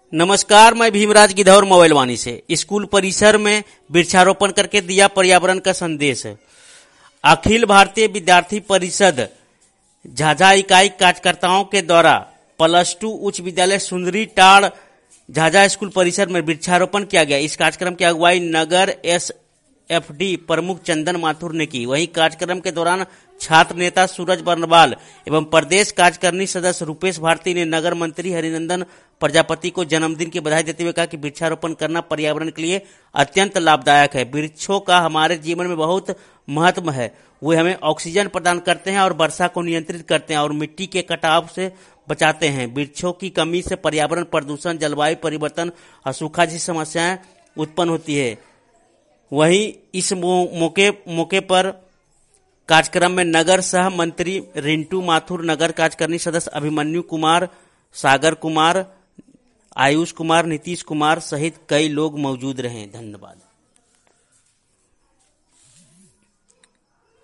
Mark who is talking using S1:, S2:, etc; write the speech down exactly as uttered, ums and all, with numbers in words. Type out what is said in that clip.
S1: नमस्कार, मैं भीमराज गिद्धौर मोबाइल वाणी से। स्कूल परिसर में वृक्षारोपण करके दिया पर्यावरण का संदेश। अखिल भारतीय विद्यार्थी परिषद झाझा इकाई कार्यकर्ताओं के द्वारा प्लस टू उच्च विद्यालय सुंदरी टाड़ झाझा स्कूल परिसर में वृक्षारोपण किया गया। इस कार्यक्रम की अगुवाई नगर एस एफ डी प्रमुख चंदन माथुर ने की। वहीं कार्यक्रम के दौरान छात्र नेता सूरज बर्नवाल एवं प्रदेश कार्यकारिणी सदस्य रूपेश भारती ने नगर मंत्री हरिनंदन प्रजापति को जन्मदिन की बधाई देते हुए कहा कि वृक्षारोपण करना पर्यावरण के लिए अत्यंत लाभदायक है। वृक्षों का हमारे जीवन में बहुत महत्व है। वे हमें ऑक्सीजन प्रदान करते हैं और वर्षा को नियंत्रित करते हैं और मिट्टी के कटाव से बचाते हैं। वृक्षों की कमी से पर्यावरण प्रदूषण, जलवायु परिवर्तन और सूखा जैसी समस्याएं उत्पन्न होती है। वहीं इस मौके मौके पर कार्यक्रम में नगर सह मंत्री रिंटू माथुर, नगर कार्यकारिणी सदस्य अभिमन्यु कुमार, सागर कुमार, आयुष कुमार, नीतीश कुमार सहित कई लोग मौजूद रहे। धन्यवाद।